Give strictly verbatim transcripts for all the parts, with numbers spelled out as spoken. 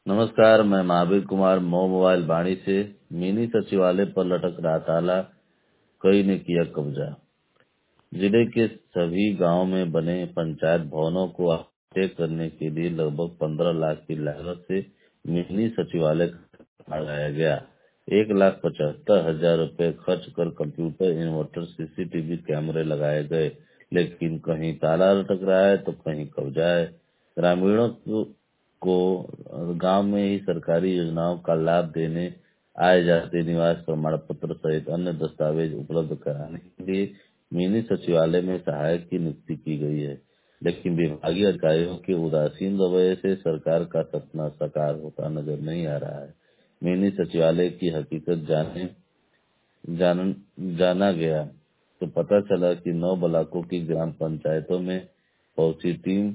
नमस्कार, मैं महावीर कुमार मऊ मोबाइल बाड़ी से। मिनी सचिवालय पर लटक रहा ताला, कई ने किया कब्जा। जिले के सभी गांव में बने पंचायत भवनों को अपडेट करने के लिए लगभग पंद्रह लाख की लागत से मिनी सचिवालय लगाया गया। एक लाख पचहत्तर हजार रूपए खर्च कर कंप्यूटर, इन्वर्टर, सीसीटीवी कैमरे लगाए गए, लेकिन कहीं ताला लटक रहा है तो कहीं कब्जा है। ग्रामीणों को को गांव में ही सरकारी योजनाओं का लाभ देने, आय जाति निवास प्रमाण पत्र सहित अन्य दस्तावेज उपलब्ध कराने के लिए मिनी सचिवालय में सहायक की नियुक्ति की गई है, लेकिन विभागीय अधिकारियों के उदासीन रवैये से सरकार का सपना साकार होता नजर नहीं आ रहा है। मिनी सचिवालय की हकीकत जाने जान, जाना गया तो पता चला कि नौ ब्लॉकों की ग्राम पंचायतों में पहुंची टीम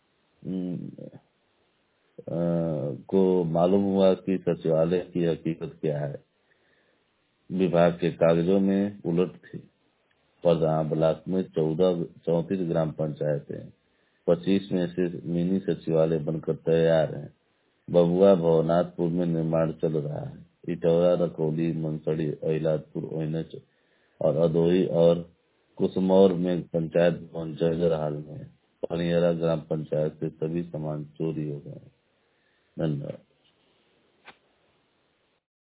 अ, को मालूम हुआ कि सचिवालय की हकीकत क्या है। विभाग के कागजों में उलट थी। परदाहा ब्लॉक में चौदह चौंतीस ग्राम पंचायतें हैं। पच्चीस में से मिनी सचिवालय बनकर तैयार हैं। बबुआ भवनाथपुर में निर्माण चल रहा है। इटौरा, रकौली, मनसड़ी, अहिलादपुर, ओइनच और अदोही और कुसमौर में पंचायत भवन जर्जर हाल में है। पनियरा ग्राम पंचायत से सभी सामान चोरी हो गए। धन्यवाद।